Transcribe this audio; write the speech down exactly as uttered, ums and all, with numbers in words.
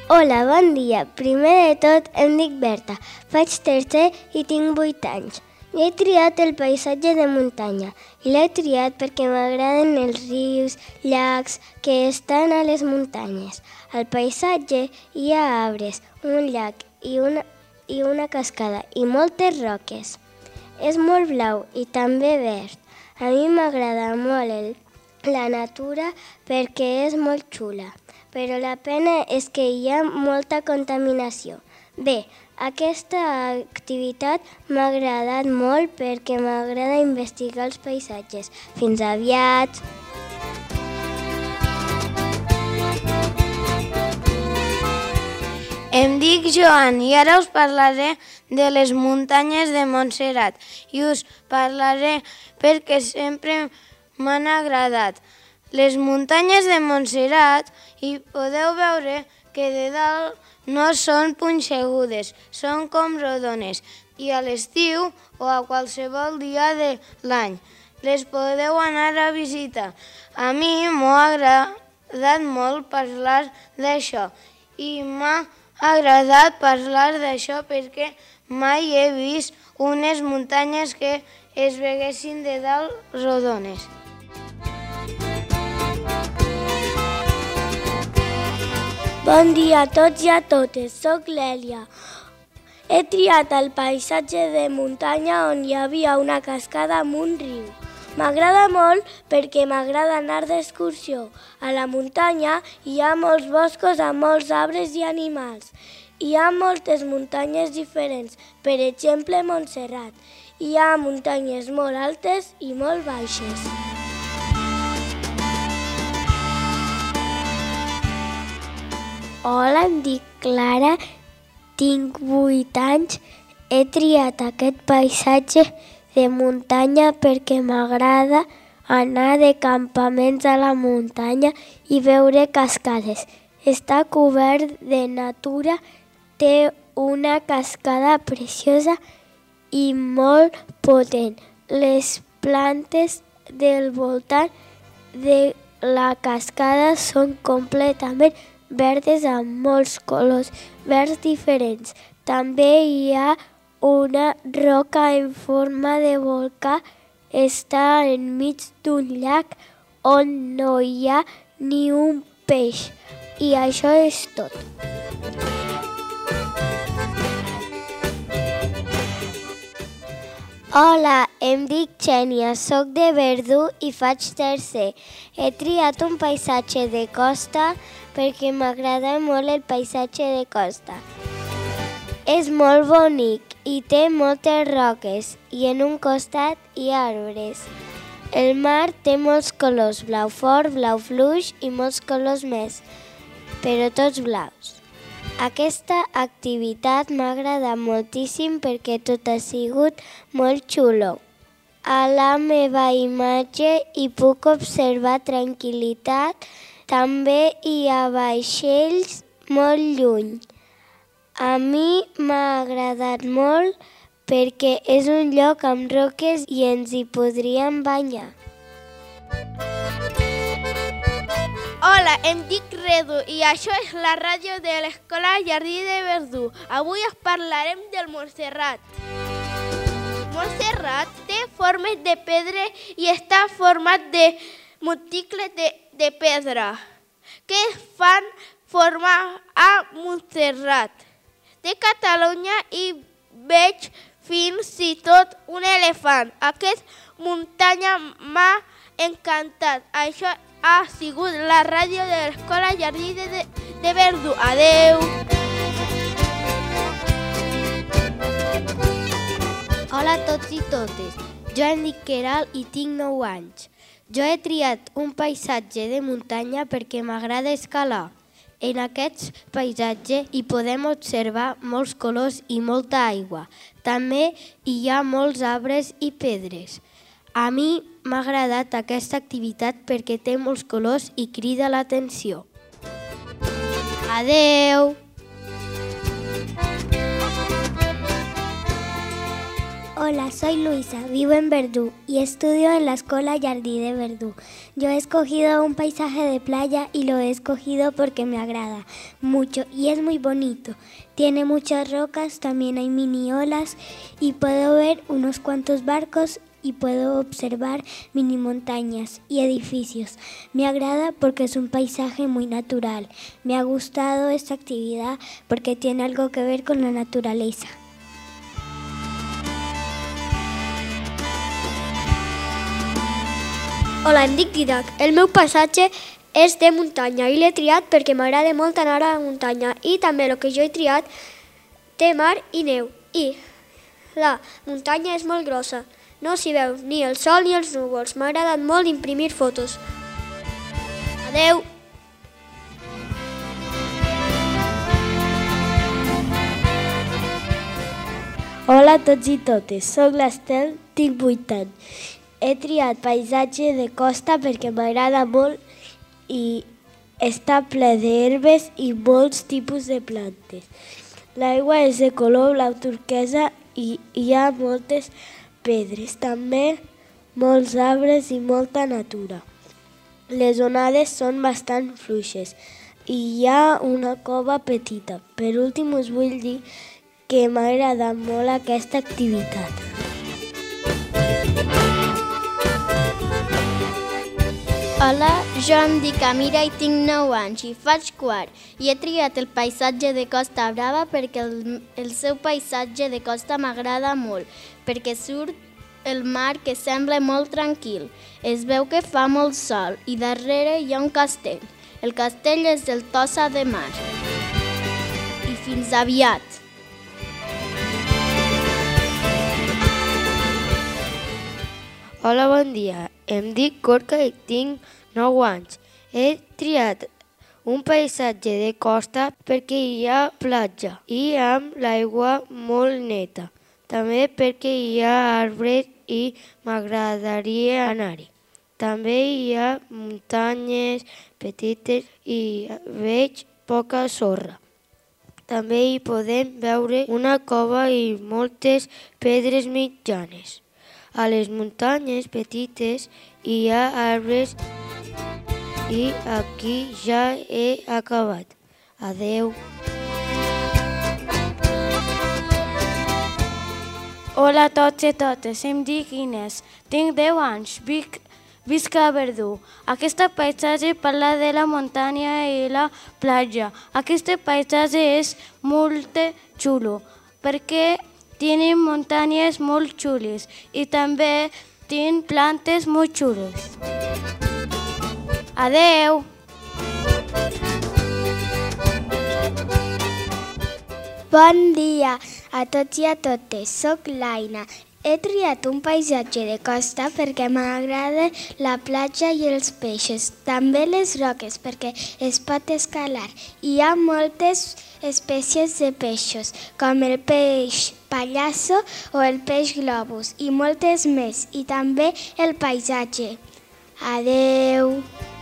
Hola, bon dia. Primer de tot em dic Berta, faig tercer i tinc vuit anys. I he triat el paisatge de muntanya i l'he triat perquè m'agraden els rius, llacs que estan a les muntanyes. Al paisatge hi ha arbres, un llac i una, i una cascada i moltes roques. És molt blau i també verd. A mi m'agrada molt el, la natura perquè és molt xula, però la pena és que hi ha molta contaminació. Bé, aquesta activitat m'ha agradat molt perquè m'agrada investigar els paisatges. Fins aviat! Em dic Joan i ara us parlaré de les muntanyes de Montserrat i us parlaré perquè sempre m'han agradat. Les muntanyes de Montserrat hi podeu veure que de dalt no són punxegudes, són com rodones i a l'estiu o a qualsevol dia de l'any les podeu anar a visitar. A mi m'ha agradat molt parlar d'això i m'ha agradat parlar d'això perquè mai he vist unes muntanyes que es veguessin de dalt rodones. Bon dia a tots i a totes, soc l'Èlia. He triat el paisatge de muntanya on hi havia una cascada amb un riu. M'agrada molt perquè m'agrada anar d'excursió. A la muntanya hi ha molts boscos amb molts arbres i animals. Hi ha moltes muntanyes diferents, per exemple Montserrat. Hi ha muntanyes molt altes i molt baixes. Hola, em dic Clara, tinc vuit anys. He triat aquest paisatge de muntanya perquè m'agrada anar de campaments a la muntanya i veure cascades. Està cobert de natura, té una cascada preciosa i molt potent. Les plantes del voltant de la cascada són completament verdes amb molts colors verds diferents. També hi ha una roca en forma de volcà. Està enmig d'un llac on no hi ha ni un peix. I això és tot. Hola, em dic Xènia, soc de Verdú i faig tercer. He triat un paisatge de costa perquè m'agrada molt el paisatge de costa. És molt bonic i té moltes roques i en un costat hi ha arbres. El mar té molts colors, blau fort, blau fluix i molts colors més, però tots blaus. Aquesta activitat m'ha agradat moltíssim perquè tot ha sigut molt xulo. A la meva imatge hi puc observar tranquil·litat. També hi ha vaixells molt lluny. A mi m'ha agradat molt perquè és un lloc amb roques i ens hi podríem banyar. Hola, em dic Redu i això és la ràdio de l'Escola Jardí de Verdú. Avui us parlarem del Montserrat. Montserrat té formes de pedra i està format de monticles de, de pedra que fan formar a Montserrat. De Catalunya i veig fins i tot un elefant. Aquesta muntanya m'ha encantat. Això ha sigut la ràdio de l'Escola Jardí de, de, de Verdú. Adeu! Hola a tots i totes. Jo em dic Queralt i tinc nou anys. Jo he triat un paisatge de muntanya perquè m'agrada escalar. En aquest paisatge hi podem observar molts colors i molta aigua. També hi ha molts arbres i pedres. A mi m'ha agradat aquesta activitat perquè té molts colors i crida l'atenció. Adeu! Hola, soy Luisa, vivo en Verdú y estudio en la Escuela Jardí de Verdú. Yo he escogido un paisaje de playa y lo he escogido porque me agrada mucho y es muy bonito. Tiene muchas rocas, también hay mini olas y puedo ver unos cuantos barcos y puedo observar mini montañas y edificios. Me agrada porque es un paisaje muy natural. Me ha gustado esta actividad porque tiene algo que ver con la naturaleza. Hola, em dic Didac. El meu paisatge és de muntanya i l'he triat perquè m'agrada molt anar a la muntanya i també el que jo he triat té mar i neu i la muntanya és molt grossa. No s'hi veu ni el sol ni els núvols. M'ha agradat molt imprimir fotos. Adeu! Hola a tots i totes, soc l'Estel, tinc vuit anys. He triat paisatge de costa perquè m'agrada molt i està ple d'herbes i molts tipus de plantes. L'aigua és de color blau turquesa i hi ha moltes pedres, també molts arbres i molta natura. Les onades són bastant fluixes i hi ha una cova petita. Per últim us vull dir que m'ha agradat molt aquesta activitat. Hola, jo em dic Amira i tinc nou anys i faig quart i he triat el paisatge de Costa Brava perquè el, el seu paisatge de costa m'agrada molt, perquè surt el mar que sembla molt tranquil. Es veu que fa molt sol i darrere hi ha un castell. El castell és del Tossa de Mar. I fins aviat! Hola, bon dia. Em dic Gorka i tinc nou anys. He triat un paisatge de costa perquè hi ha platja i amb l'aigua molt neta. També perquè hi ha arbres i m'agradaria anar-hi. També hi ha muntanyes petites i veig poca sorra. També hi podem veure una cova i moltes pedres mitjanes. A les muntanyes petites hi ha arbres i aquí ja he acabat. Adeu. Hola a tots i totes, em dic Inés, tinc deu anys, vic, visc a Verdú. Aquest paisatge parla de la muntanya i la platja. Aquest paisatge és molt xulo perquè tiene muntanyes molt xules i també tiene plantes molt xules. Adeu! Bon dia a tots i a totes, soc l'Aina. He triat un paisatge de costa perquè m'agrada la platja i els peixos, també les roques perquè es pot escalar. Hi ha moltes espècies de peixos, com el peix pallasso o el peix globus, i moltes més, i també el paisatge. Adeu!